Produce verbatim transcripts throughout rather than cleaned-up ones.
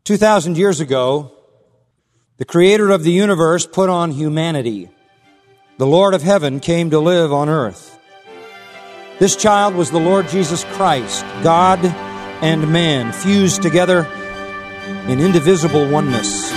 Two thousand years ago, the Creator of the universe put on humanity. The Lord of heaven came to live on earth. This child was the Lord Jesus Christ, God and man, fused together in indivisible oneness.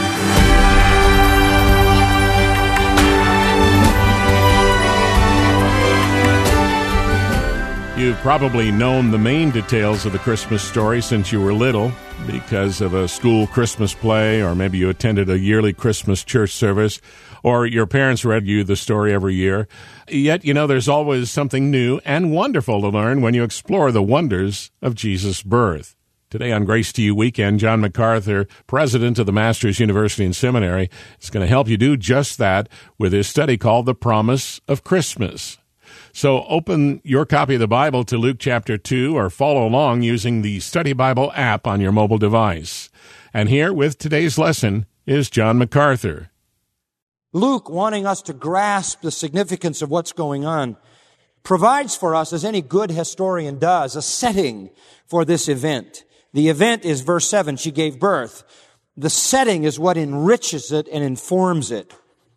You've probably known the main details of the Christmas story since you were little because of a school Christmas play, or maybe you attended a yearly Christmas church service, or your parents read you the story every year. Yet, you know, there's always something new and wonderful to learn when you explore the wonders of Jesus' birth. Today on Grace to You Weekend, John MacArthur, president of the Masters University and Seminary, is going to help you do just that with his study called The Promise of Christmas. So open your copy of the Bible to Luke chapter two or follow along using the Study Bible app on your mobile device. And here with today's lesson is John MacArthur. Luke, wanting us to grasp the significance of what's going on, provides for us, as any good historian does, a setting for this event. The event is verse seven, she gave birth. The setting is what enriches it and informs it.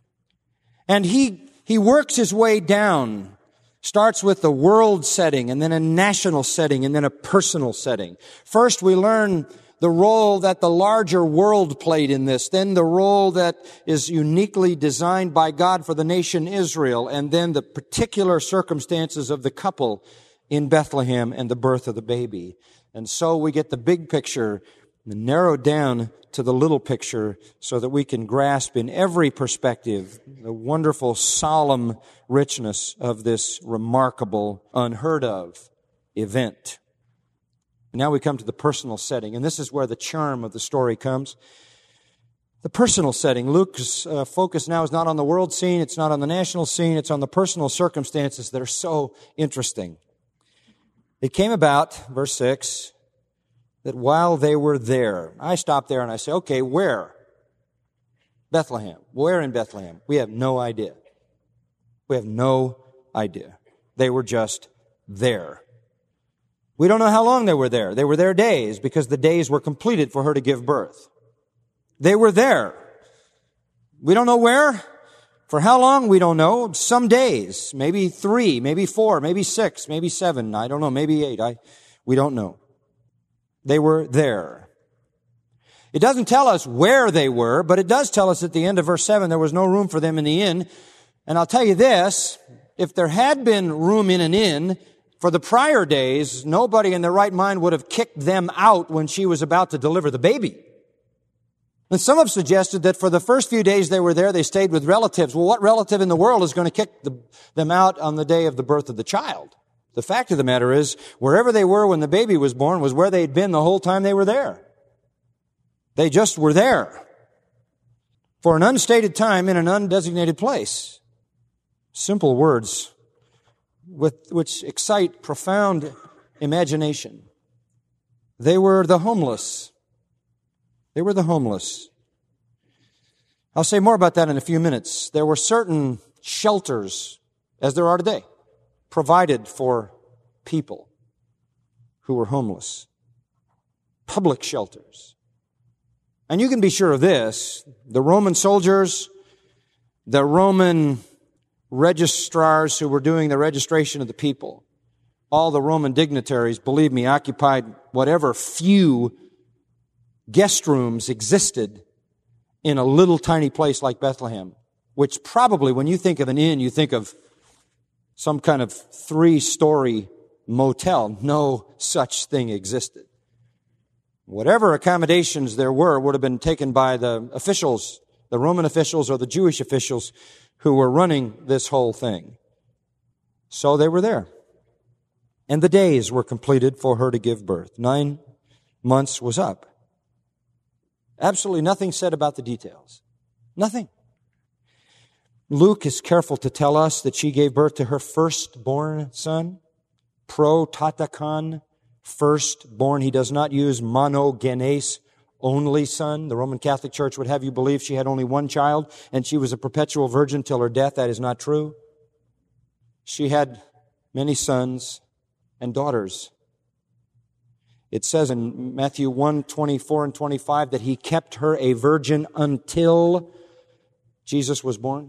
And he, he works his way down. Starts with the world setting, and then a national setting, and then a personal setting. First, we learn the role that the larger world played in this, then the role that is uniquely designed by God for the nation Israel, and then the particular circumstances of the couple in Bethlehem and the birth of the baby. And so we get the big picture narrowed down to the little picture so that we can grasp in every perspective the wonderful, solemn richness of this remarkable, unheard of event. And now we come to the personal setting, and this is where the charm of the story comes. The personal setting. Luke's uh, focus now is not on the world scene, it's not on the national scene, it's on the personal circumstances that are so interesting. It came about, verse six, that while they were there, I stop there and I say, okay, where? Bethlehem. Where in Bethlehem? We have no idea. We have no idea. They were just there. We don't know how long they were there. They were there days because the days were completed for her to give birth. They were there. We don't know where. For how long? We don't know. Some days. Maybe three, maybe four, maybe six, maybe seven. I don't know. Maybe eight. I, we don't know. They were there. It doesn't tell us where they were, but it does tell us at the end of verse seven there was no room for them in the inn. And I'll tell you this, if there had been room in an inn for the prior days, nobody in their right mind would have kicked them out when she was about to deliver the baby. And some have suggested that for the first few days they were there, they stayed with relatives. Well, what relative in the world is going to kick the, them out on the day of the birth of the child? The fact of the matter is, wherever they were when the baby was born was where they'd been the whole time they were there. They just were there for an unstated time in an undesignated place. Simple words with, which excite profound imagination. They were the homeless. They were the homeless. I'll say more about that in a few minutes. There were certain shelters, as there are today, provided for people who were homeless. Public shelters. And you can be sure of this, the Roman soldiers, the Roman registrars who were doing the registration of the people, all the Roman dignitaries, believe me, occupied whatever few guest rooms existed in a little tiny place like Bethlehem, which probably, when you think of an inn, you think of some kind of three-story motel. No such thing existed. Whatever accommodations there were would have been taken by the officials, the Roman officials or the Jewish officials who were running this whole thing. So they were there. And the days were completed for her to give birth. Nine months was up. Absolutely nothing said about the details. Nothing. Luke is careful to tell us that she gave birth to her firstborn son. Prototakon, firstborn. He does not use monogenes, only son. The Roman Catholic Church would have you believe she had only one child and she was a perpetual virgin till her death. That is not true. She had many sons and daughters. It says in Matthew one, twenty-four and twenty-five that he kept her a virgin until Jesus was born.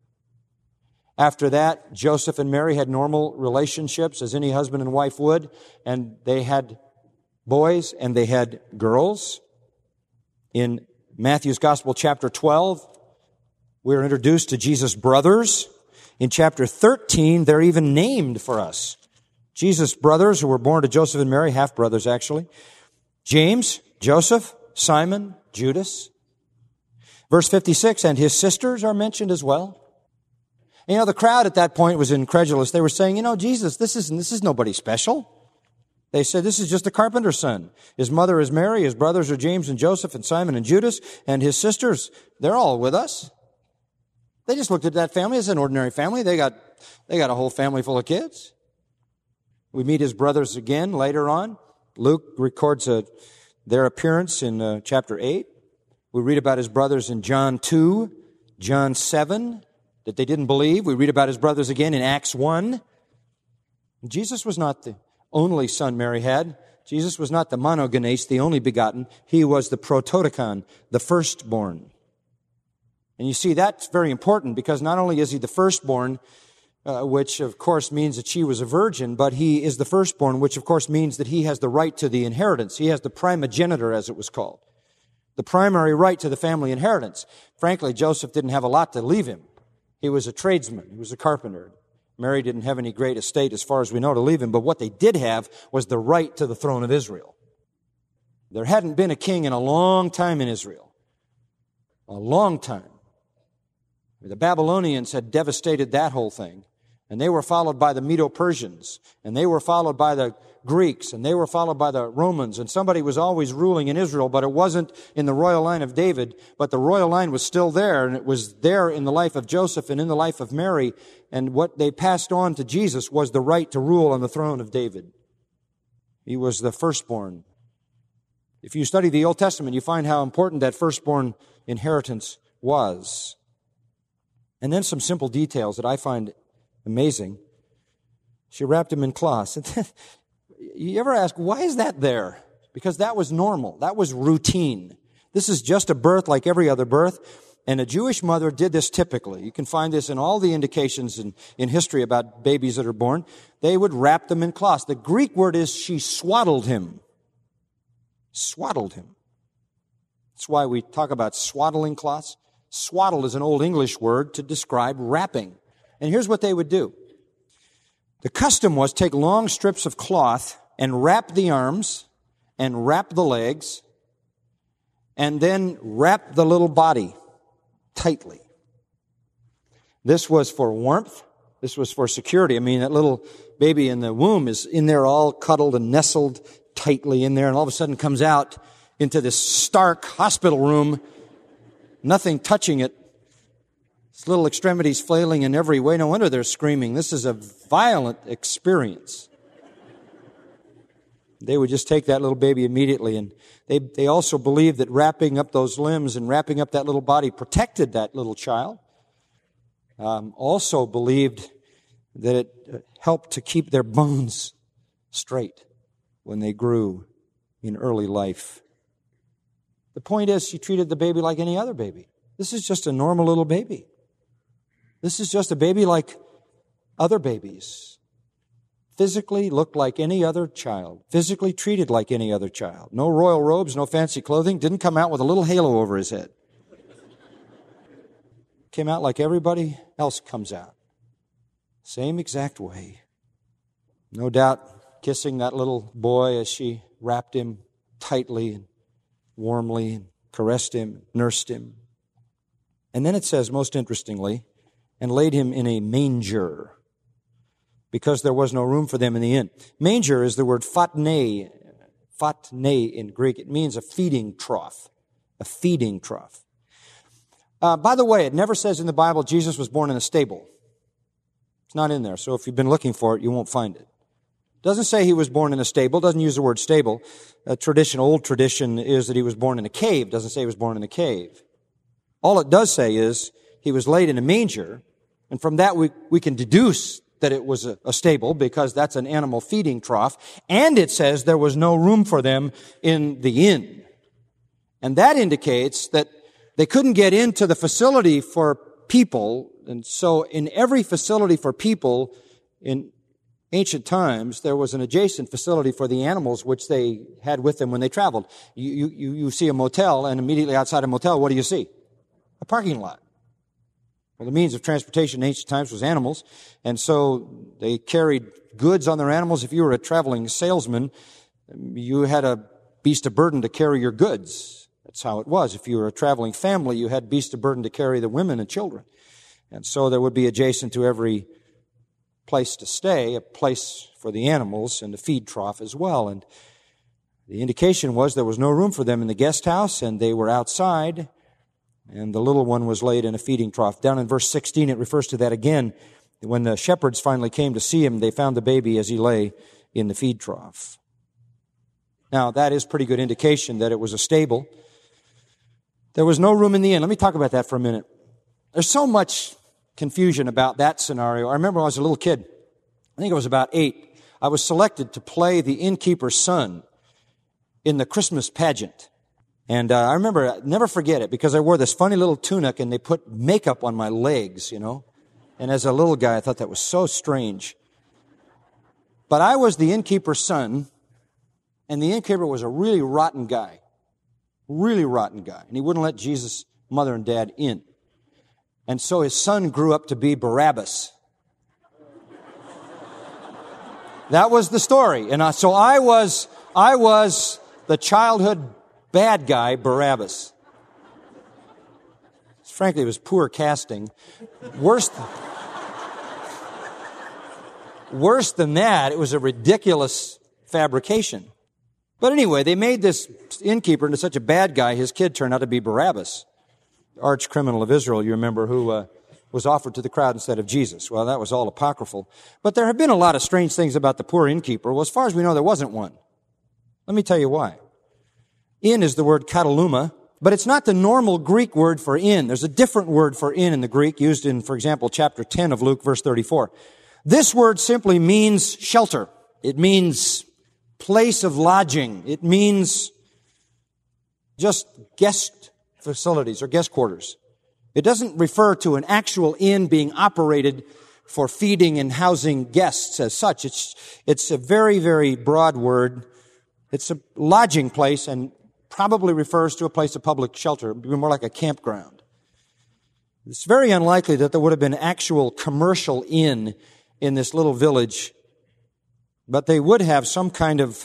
After that, Joseph and Mary had normal relationships as any husband and wife would, and they had boys and they had girls. In Matthew's Gospel, chapter twelve, we're introduced to Jesus' brothers. In chapter thirteen, they're even named for us. Jesus' brothers, who were born to Joseph and Mary, half-brothers actually. James, Joseph, Simon, Judas. Verse fifty-six, and his sisters are mentioned as well. You know, the crowd at that point was incredulous. They were saying, you know, Jesus, this isn't, this is nobody special. They said, this is just a carpenter's son. His mother is Mary, his brothers are James and Joseph and Simon and Judas, and his sisters, they're all with us. They just looked at that family as an ordinary family. They got, they got a whole family full of kids. We meet his brothers again later on. Luke records a, their appearance in uh, chapter eight. We read about his brothers in John two, John seven, that they didn't believe. We read about his brothers again in Acts one. Jesus was not the only son Mary had. Jesus was not the monogenes, the only begotten. He was the prototokon, the firstborn. And you see, that's very important because not only is he the firstborn, uh, which of course means that she was a virgin, but he is the firstborn, which of course means that he has the right to the inheritance. He has the primogeniture, as it was called. The primary right to the family inheritance. Frankly, Joseph didn't have a lot to leave him. He was a tradesman. He was a carpenter. Mary didn't have any great estate, as far as we know, to leave him. But what they did have was the right to the throne of Israel. There hadn't been a king in a long time in Israel. A long time. The Babylonians had devastated that whole thing. And they were followed by the Medo-Persians. And they were followed by the Greeks. And they were followed by the Romans. And somebody was always ruling in Israel, but it wasn't in the royal line of David. But the royal line was still there. And it was there in the life of Joseph and in the life of Mary. And what they passed on to Jesus was the right to rule on the throne of David. He was the firstborn. If you study the Old Testament, you find how important that firstborn inheritance was. And then some simple details that I find amazing. She wrapped him in cloths. You ever ask, why is that there? Because that was normal. That was routine. This is just a birth like every other birth. And a Jewish mother did this typically. You can find this in all the indications in, in history about babies that are born. They would wrap them in cloths. The Greek word is she swaddled him. Swaddled him. That's why we talk about swaddling cloths. Swaddle is an Old English word to describe wrapping. And here's what they would do. The custom was take long strips of cloth and wrap the arms and wrap the legs and then wrap the little body tightly. This was for warmth. This was for security. I mean, that little baby in the womb is in there all cuddled and nestled tightly in there, and all of a sudden comes out into this stark hospital room, nothing touching it. Its little extremities flailing in every way. No wonder they're screaming. This is a violent experience. They would just take that little baby immediately, and they, they also believed that wrapping up those limbs and wrapping up that little body protected that little child. Um, also believed that it helped to keep their bones straight when they grew in early life. The point is, she treated the baby like any other baby. This is just a normal little baby. This is just a baby like other babies. Physically looked like any other child. Physically treated like any other child. No royal robes, no fancy clothing. Didn't come out with a little halo over his head. Came out like everybody else comes out. Same exact way. No doubt kissing that little boy as she wrapped him tightly and warmly and caressed him, nursed him. And then it says, most interestingly, and laid him in a manger, because there was no room for them in the inn. Manger is the word phatne, phatne in Greek. It means a feeding trough, a feeding trough. Uh, by the way, it never says in the Bible Jesus was born in a stable. It's not in there, so if you've been looking for it, you won't find it. It doesn't say he was born in a stable. It doesn't use the word stable. A tradition, old tradition, is that he was born in a cave. It doesn't say he was born in a cave. All it does say is he was laid in a manger, and from that we, we can deduce that it was a, a stable because that's an animal feeding trough. And it says there was no room for them in the inn. And that indicates that they couldn't get into the facility for people. And so in every facility for people in ancient times, there was an adjacent facility for the animals which they had with them when they traveled. You, you, you see a motel, and immediately outside a motel, what do you see? A parking lot. Well, the means of transportation in ancient times was animals, and so they carried goods on their animals. If you were a traveling salesman, you had a beast of burden to carry your goods. That's how it was. If you were a traveling family, you had beast of burden to carry the women and children. And so there would be adjacent to every place to stay, a place for the animals and the feed trough as well. And the indication was there was no room for them in the guest house, and they were outside, and the little one was laid in a feeding trough. Down in verse sixteen, it refers to that again. When the shepherds finally came to see him, they found the baby as he lay in the feed trough. Now, that is pretty good indication that it was a stable. There was no room in the inn. Let me talk about that for a minute. There's so much confusion about that scenario. I remember when I was a little kid, I think I was about eight, I was selected to play the innkeeper's son in the Christmas pageant. And uh, I remember, I'll never forget it, because I wore this funny little tunic and they put makeup on my legs, you know. And as a little guy, I thought that was so strange. But I was the innkeeper's son, and the innkeeper was a really rotten guy. Really rotten guy. And he wouldn't let Jesus' mother and dad in. And so his son grew up to be Barabbas. That was the story. And I, so I was, I was the childhood bad guy, Barabbas. Frankly, it was poor casting. Worse, th- worse than that, it was a ridiculous fabrication. But anyway, they made this innkeeper into such a bad guy, his kid turned out to be Barabbas, arch criminal of Israel, you remember, who uh, was offered to the crowd instead of Jesus. Well, that was all apocryphal. But there have been a lot of strange things about the poor innkeeper. Well, as far as we know, there wasn't one. Let me tell you why. Inn is the word kataluma, but it's not the normal Greek word for inn. There's a different word for inn in the Greek used in, for example, chapter ten of Luke, verse thirty-four. This word simply means shelter. It means place of lodging. It means just guest facilities or guest quarters. It doesn't refer to an actual inn being operated for feeding and housing guests as such. It's, it's a very, very broad word. It's a lodging place and probably refers to a place of public shelter. It would be more like a campground. It's very unlikely that there would have been actual commercial inn in this little village, but they would have some kind of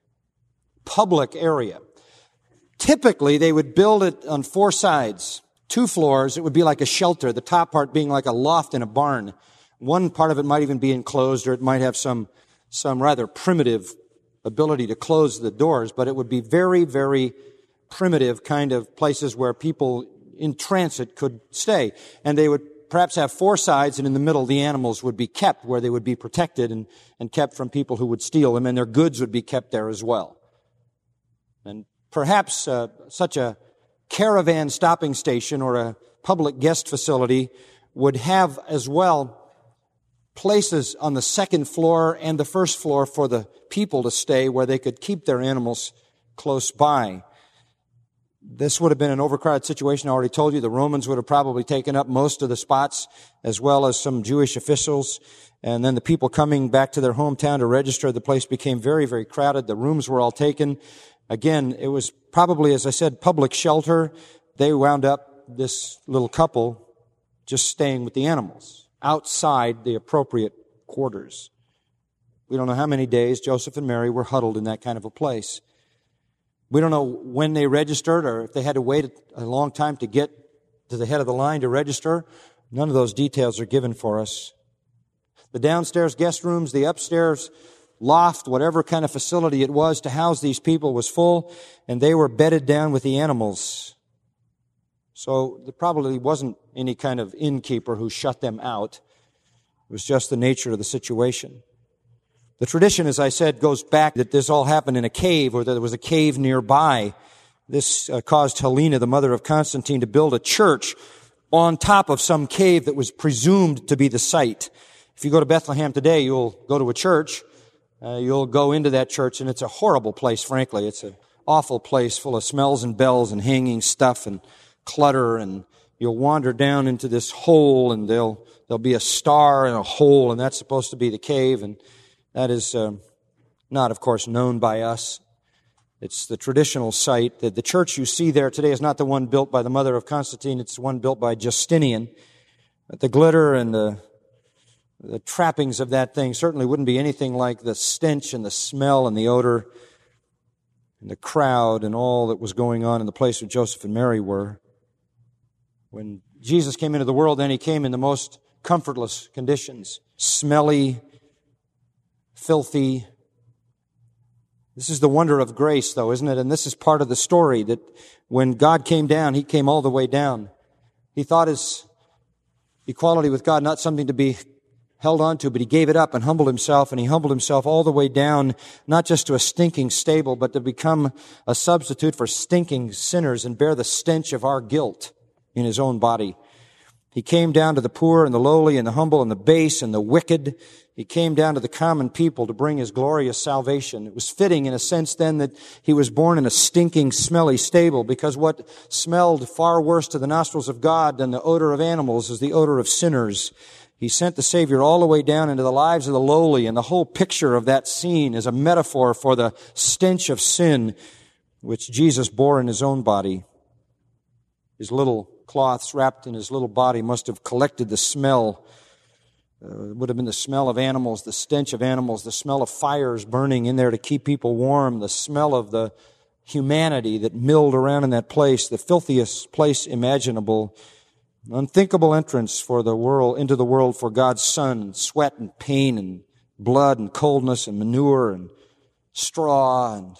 public area. Typically, they would build it on four sides, two floors. It would be like a shelter, the top part being like a loft in a barn. One part of it might even be enclosed, or it might have some, some rather primitive ability to close the doors, but it would be very, very primitive kind of places where people in transit could stay. And they would perhaps have four sides, and in the middle the animals would be kept where they would be protected and, and kept from people who would steal them, and their goods would be kept there as well. And perhaps uh, such a caravan stopping station or a public guest facility would have as well places on the second floor and the first floor for the people to stay where they could keep their animals close by. This would have been an overcrowded situation. I already told you the Romans would have probably taken up most of the spots, as well as some Jewish officials. And then the people coming back to their hometown to register, the place became very, very crowded. The rooms were all taken. Again, it was probably, as I said, public shelter. They wound up, this little couple, just staying with the animals outside the appropriate quarters. We don't know how many days Joseph and Mary were huddled in that kind of a place. We don't know when they registered or if they had to wait a long time to get to the head of the line to register. None of those details are given for us. The downstairs guest rooms, the upstairs loft, whatever kind of facility it was to house these people was full, and they were bedded down with the animals. So there probably wasn't any kind of innkeeper who shut them out. It was just the nature of the situation. The tradition, as I said, goes back that this all happened in a cave, or that there was a cave nearby. This uh, caused Helena, the mother of Constantine, to build a church on top of some cave that was presumed to be the site. If you go to Bethlehem today, you'll go to a church. Uh, you'll go into that church, and it's a horrible place, frankly. It's an awful place full of smells and bells and hanging stuff and clutter, and you'll wander down into this hole, and there'll, there'll be a star in a hole, and that's supposed to be the cave, and that is um, not, of course, known by us. It's the traditional site. The, the church you see there today is not the one built by the mother of Constantine. It's the one built by Justinian. But the glitter and the, the trappings of that thing certainly wouldn't be anything like the stench and the smell and the odor and the crowd and all that was going on in the place where Joseph and Mary were. When Jesus came into the world, then he came in the most comfortless conditions. Smelly, filthy. This is the wonder of grace, though, isn't it? And this is part of the story, that when God came down, he came all the way down. He thought his equality with God not something to be held on to, but he gave it up and humbled himself, and he humbled himself all the way down, not just to a stinking stable, but to become a substitute for stinking sinners and bear the stench of our guilt in his own body. He came down to the poor and the lowly and the humble and the base and the wicked. He came down to the common people to bring his glorious salvation. It was fitting in a sense then that he was born in a stinking, smelly stable, because what smelled far worse to the nostrils of God than the odor of animals is the odor of sinners. He sent the Savior all the way down into the lives of the lowly, and the whole picture of that scene is a metaphor for the stench of sin which Jesus bore in his own body. His little cloths wrapped in his little body must have collected the smell. Uh, it would have been the smell of animals, the stench of animals, the smell of fires burning in there to keep people warm, the smell of the humanity that milled around in that place, the filthiest place imaginable, an unthinkable entrance for the world, into the world for God's Son, sweat and pain and blood and coldness and manure and straw and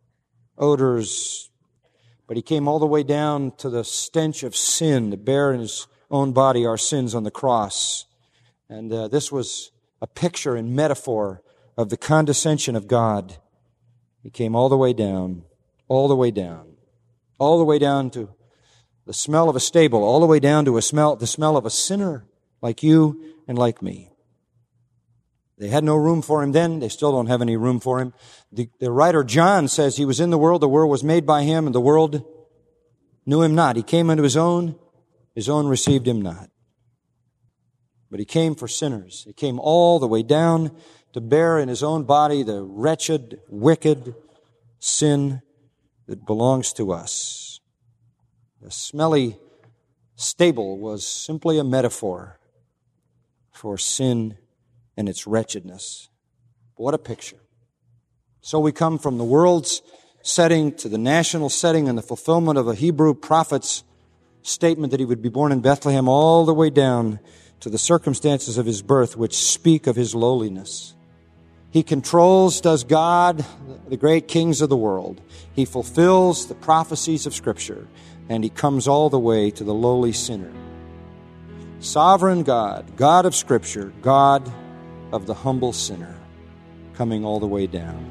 odors. But he came all the way down to the stench of sin to bear in his own body our sins on the cross. And uh, this was a picture and metaphor of the condescension of God. He came all the way down, all the way down, all the way down to the smell of a stable, all the way down to a smell, the smell of a sinner like you and like me. They had no room for him then. They still don't have any room for him. The, the writer John says he was in the world, the world was made by him, and the world knew him not. He came unto his own, his own received him not. But he came for sinners. He came all the way down to bear in his own body the wretched, wicked sin that belongs to us. The smelly stable was simply a metaphor for sin and its wretchedness. What a picture. So we come from the world's setting to the national setting and the fulfillment of a Hebrew prophet's statement that he would be born in Bethlehem, all the way down to the circumstances of his birth, which speak of his lowliness. He controls, does God, the great kings of the world. He fulfills the prophecies of Scripture, and he comes all the way to the lowly sinner. Sovereign God, God of Scripture, God of the humble sinner, coming all the way down.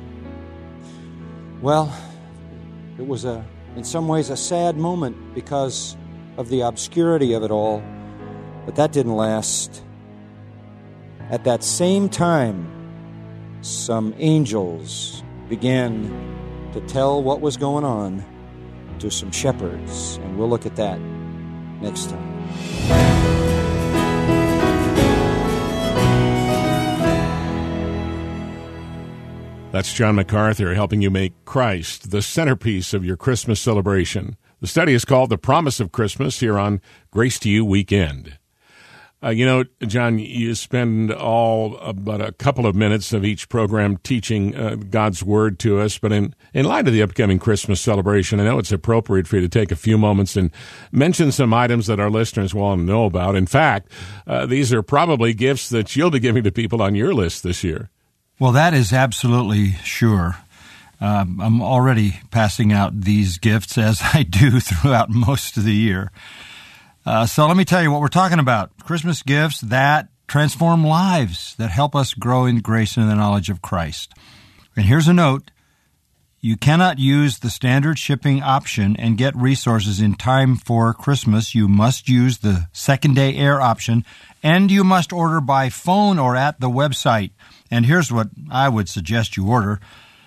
Well, it was a, in some ways, a sad moment because of the obscurity of it all, but that didn't last. At that same time, some angels began to tell what was going on to some shepherds, and we'll look at that next time. That's John MacArthur helping you make Christ the centerpiece of your Christmas celebration. The study is called The Promise of Christmas here on Grace to You Weekend. Uh, you know, John, you spend all about a couple of minutes of each program teaching uh, God's Word to us, but in, in light of the upcoming Christmas celebration, I know it's appropriate for you to take a few moments and mention some items that our listeners want to know about. In fact, uh, these are probably gifts that you'll be giving to people on your list this year. Well, that is absolutely sure. Um, I'm already passing out these gifts as I do throughout most of the year. Uh, so let me tell you what we're talking about. Christmas gifts that transform lives, that help us grow in grace and the knowledge of Christ. And here's a note. You cannot use the standard shipping option and get resources in time for Christmas. You must use the second-day air option, and you must order by phone or at the website. And here's what I would suggest you order: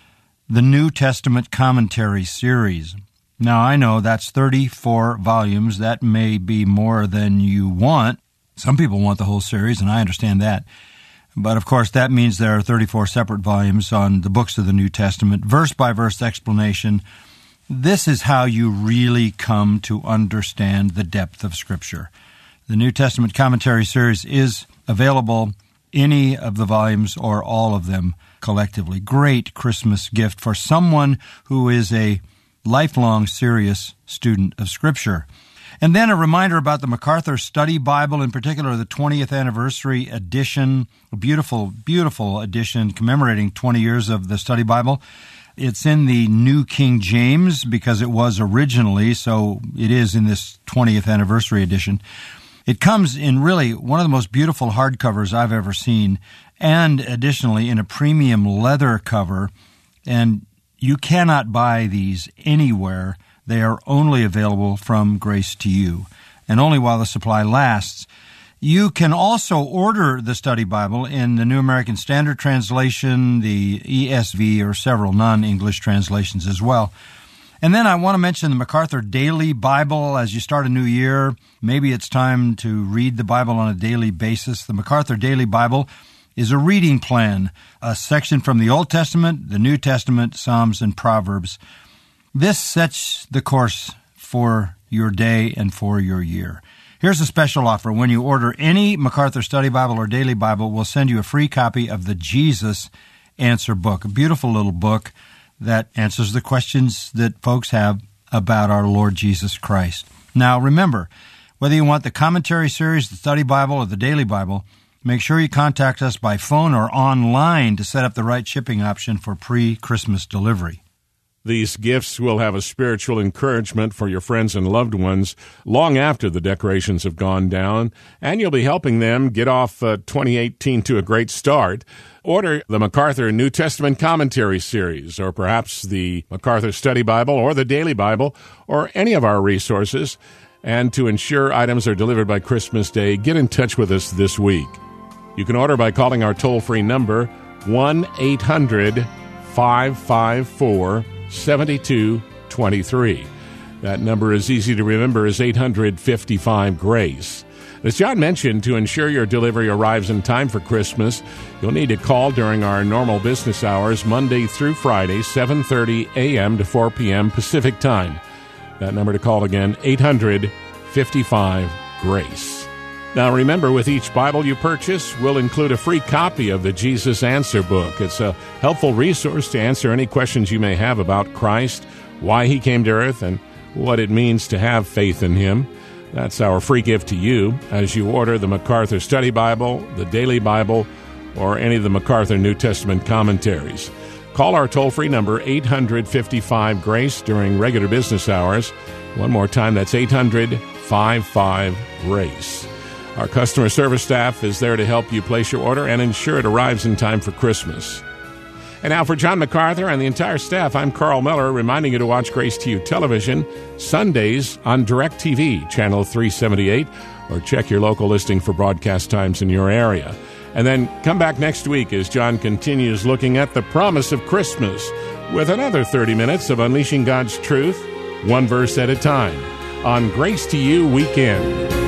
the New Testament Commentary Series. Now, I know that's thirty-four volumes. That may be more than you want. Some people want the whole series, and I understand that. But, of course, that means there are thirty-four separate volumes on the books of the New Testament, verse-by-verse explanation. This is how you really come to understand the depth of Scripture. The New Testament Commentary Series is available, any of the volumes or all of them collectively. Great Christmas gift for someone who is a lifelong, serious student of Scripture. And then a reminder about the MacArthur Study Bible, in particular the twentieth anniversary edition, a beautiful, beautiful edition commemorating twenty years of the Study Bible. It's in the New King James because it was originally, so it is in this twentieth anniversary edition. It comes in really one of the most beautiful hardcovers I've ever seen, and additionally in a premium leather cover. And you cannot buy these anywhere. They are only available from Grace to You, and only while the supply lasts. You can also order the Study Bible in the New American Standard Translation, the E S V, or several non-English translations as well. And then I want to mention the MacArthur Daily Bible. As you start a new year, maybe it's time to read the Bible on a daily basis. The MacArthur Daily Bible is a reading plan, a section from the Old Testament, the New Testament, Psalms, and Proverbs. This sets the course for your day and for your year. Here's a special offer. When you order any MacArthur Study Bible or Daily Bible, we'll send you a free copy of the Jesus Answer Book, a beautiful little book that answers the questions that folks have about our Lord Jesus Christ. Now, remember, whether you want the commentary series, the Study Bible, or the Daily Bible, make sure you contact us by phone or online to set up the right shipping option for pre-Christmas delivery. These gifts will have a spiritual encouragement for your friends and loved ones long after the decorations have gone down, and you'll be helping them get off uh, twenty eighteen to a great start. Order the MacArthur New Testament Commentary Series, or perhaps the MacArthur Study Bible or the Daily Bible, or any of our resources. And to ensure items are delivered by Christmas Day, get in touch with us this week. You can order by calling our toll-free number, one eight hundred five five four seven two two three. That number is easy to remember as eight hundred fifty-five GRACE. As John mentioned, to ensure your delivery arrives in time for Christmas, you'll need to call during our normal business hours, Monday through Friday, seven thirty a.m. to four p.m. Pacific Time. That number to call again, eight hundred fifty-five GRACE. Now remember, with each Bible you purchase, we'll include a free copy of the Jesus Answer Book. It's a helpful resource to answer any questions you may have about Christ, why He came to earth, and what it means to have faith in Him. That's our free gift to you as you order the MacArthur Study Bible, the Daily Bible, or any of the MacArthur New Testament commentaries. Call our toll-free number, eight hundred fifty-five GRACE, during regular business hours. One more time, that's eight hundred fifty-five GRACE. Our customer service staff is there to help you place your order and ensure it arrives in time for Christmas. And now for John MacArthur and the entire staff, I'm Carl Miller, reminding you to watch Grace to You Television Sundays on DirecTV, Channel three seventy-eight, or check your local listing for broadcast times in your area. And then come back next week as John continues looking at the promise of Christmas with another thirty minutes of unleashing God's truth, one verse at a time, on Grace to You Weekend.